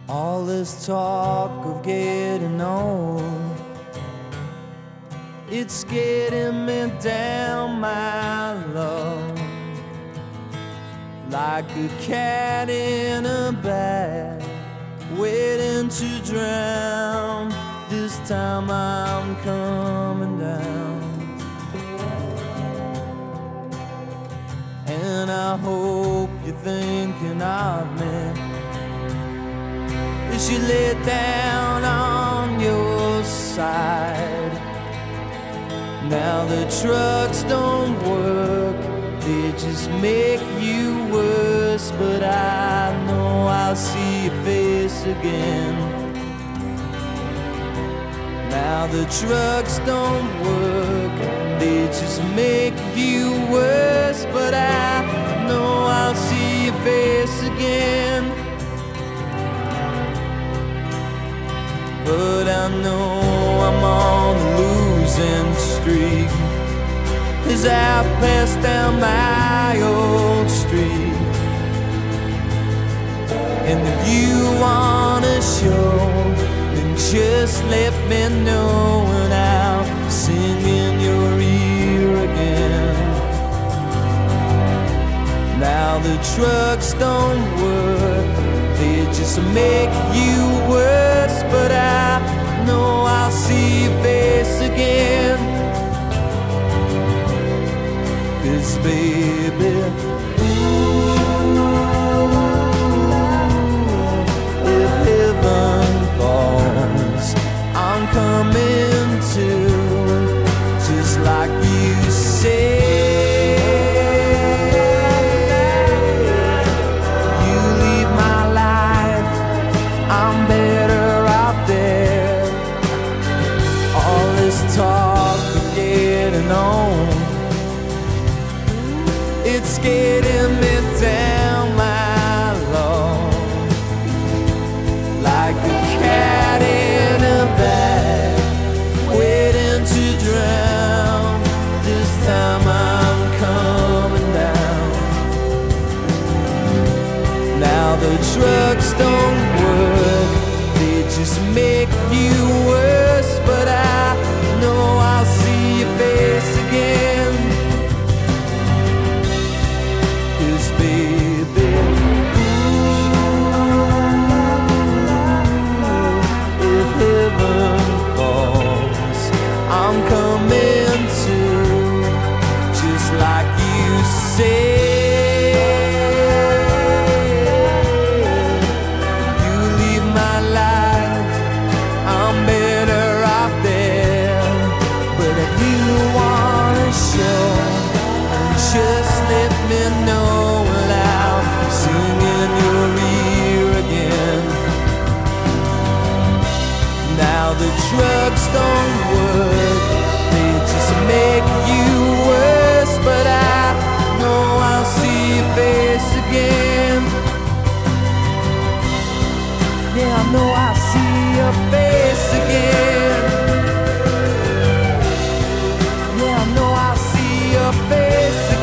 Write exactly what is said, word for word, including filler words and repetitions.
All this talk of getting old, it's getting me down, my love, like a cat in a bag, waiting to drown. This time I'm coming down, and I hope you're thinking of me as you lay down on your side. Now the trucks don't work, they just make you worse, but I know I'll see your face again. Now the trucks don't work, they just make you worse, but I know I'll see your face again. But I know I'm on a losing streak as I pass down my old street. And if you wanna show, then just let me know, and I'll sing in your ear again. Now the trucks don't work, they just make you worse, but I know I'll see your face again. 'Cause baby, ooh, if heaven calls, I'm coming to, just like you say. Talk of getting on, it's getting me down, my love, like a cat in a bag, waiting to drown. This time I'm coming down. Now the trucks don't work, they just make you worse, but I know I'll see your face again. 'Cause baby, ooh, if heaven calls, I'm coming to, just like you say. You leave my life, I'm better off there. But if you wanna show, just let me know, and I'll sing in your ear again. Now the trucks don't work, they just make you worse, but I know I'll see your face again. Yeah, I know I'll see your face again. Yeah, I know I'll see your face again.